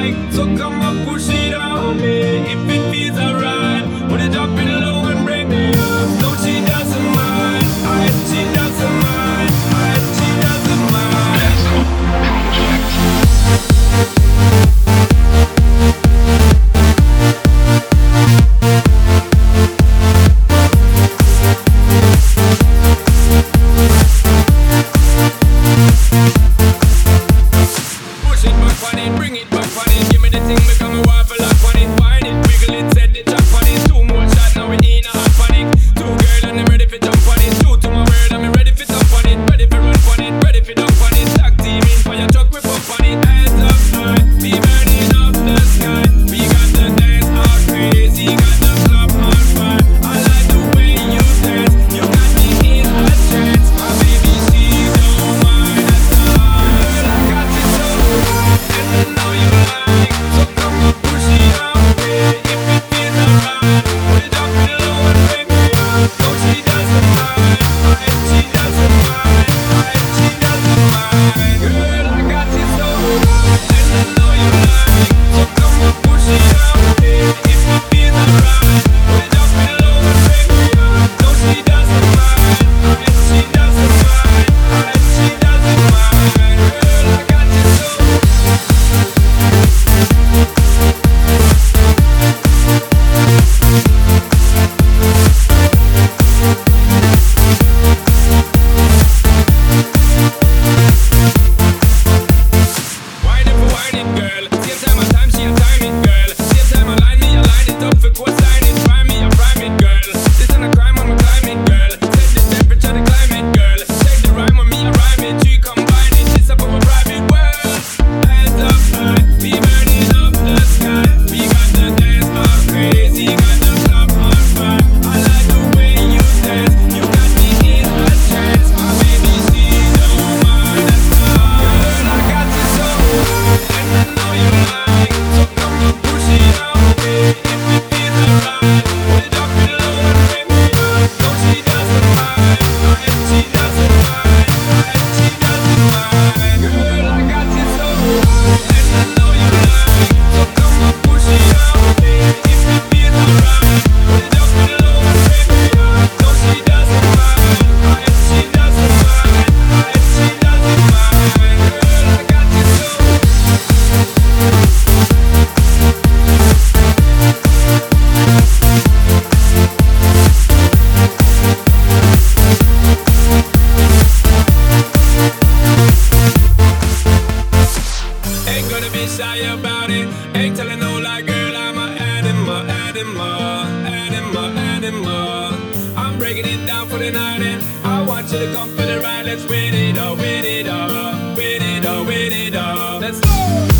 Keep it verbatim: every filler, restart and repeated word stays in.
like. So come on, push it on me. If it feels alright, wanna drop it low and bring me up. No, she doesn't mind. I she doesn't mind. I she doesn't mind. Push it back on it, bring it back on it. Give me the thing, become a waffle up on it. Wind it, wiggle it, set the chop on it. Two more shots, now we in a hot panic. Two girl and I'm ready for jump on it. True to my word, I'm ready for jump on it. Ready for run on it, ready for dump on it. Tag team in for your truck, we pump on it. Hands up high, we burning up the sky. We got the dance all crazy, got the club on fire. I like the way you dance, you got me in a trance. My baby, she don't mind at all. Girl, I got you so right, and I know you like. So come on, push it on me. If it feels alright, put it up in low and bring me up. No, she doesn't mind. I she doesn't mind. I she doesn't mind. Girl, I got you so right, and I know you like. So come on, push it on me. If it feels alright, put it up in low and bring me up. No, she doesn't mind. I she doesn't mind. I she doesn't mind. Girl, I got you so. Wine it for wine it, girl. Same time and time, she a time it, girl. Same time I line me, I line it up for coastline it. Prime me, I prime it, girl. This ain't a crime, I'm a climb it, girl. Set the temperature, the climate, girl. Take the rhyme on me, I rhyme it. Three combine it, this up of a private world. Hands up high, we burning up the sky. We got the dance all crazy, got the club on fire. I like the way you dance, you got me in a trance. My baby, she don't mind at all. Girl, I got you so right, and I know you like. So come on, push it on me. If it feels alright, put it up in low and bring me up. No, she doesn't mind. I she doesn't mind. I she doesn't mind. Girl, I got you so right, and I know you like. So come on, push it on me. If it feels alright, put it up in low and bring me up. No, she doesn't mind. I she doesn't mind. I she doesn't mind. Girl, I got you so. Ain't gonna be shy about it. Ain't telling no lie, girl. I'm a animal, animal, animal, animal. I'm breaking it down for the night, and I want you to come for the ride. Let's win it all, win it all, win it all, win it all. Let's go.